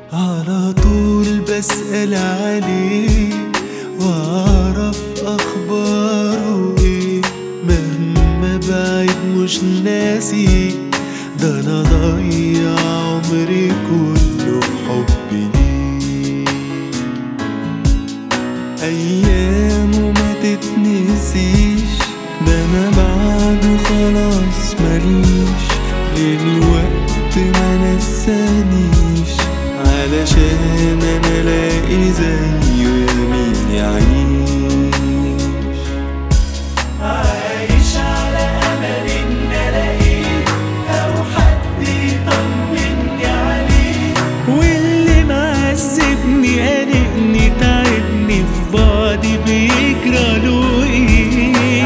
على طول بسأل عليه واعرف اخباره ايه، مهما بعيد مش ناسي، ده انا ضيع عمري كله في حبي ليه. ايامه ما تتنسيش، ده انا بعده خلاص ماليش، للوقت ما نسانيش، علشان انا الاقي زيه يمين يعيش. عايش على امل ان الاقيه او حد يطمني عليه، واللي معذبني قلقني تعبني في بعدي بيجراله ايه.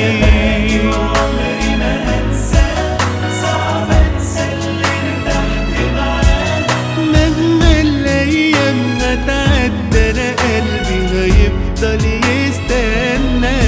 عمري ما هنساه، صعب انسى اللي ارتحت معاه، مهما الايام هتعدى انا قلبي هيفضل يستنى.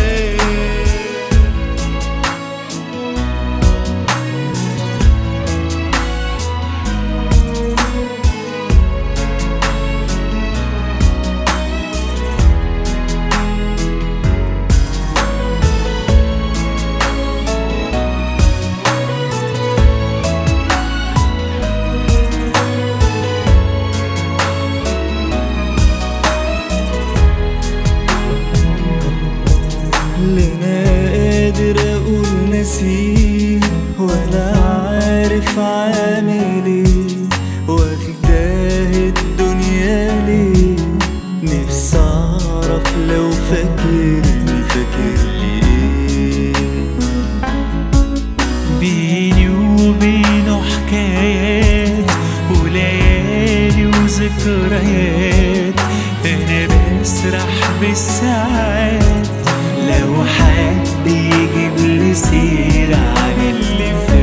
لا انا قادر اقول نسيه ولا عارف عامل ايه، واخداه الدنيا ليه، نفسي اعرف لو فاكرني فاكرلي ايه. بيني وبينه حكايات وليالي وذكريات، انا بسرح بالساعات لو حد يجيب لي سيرة عن اللي فات.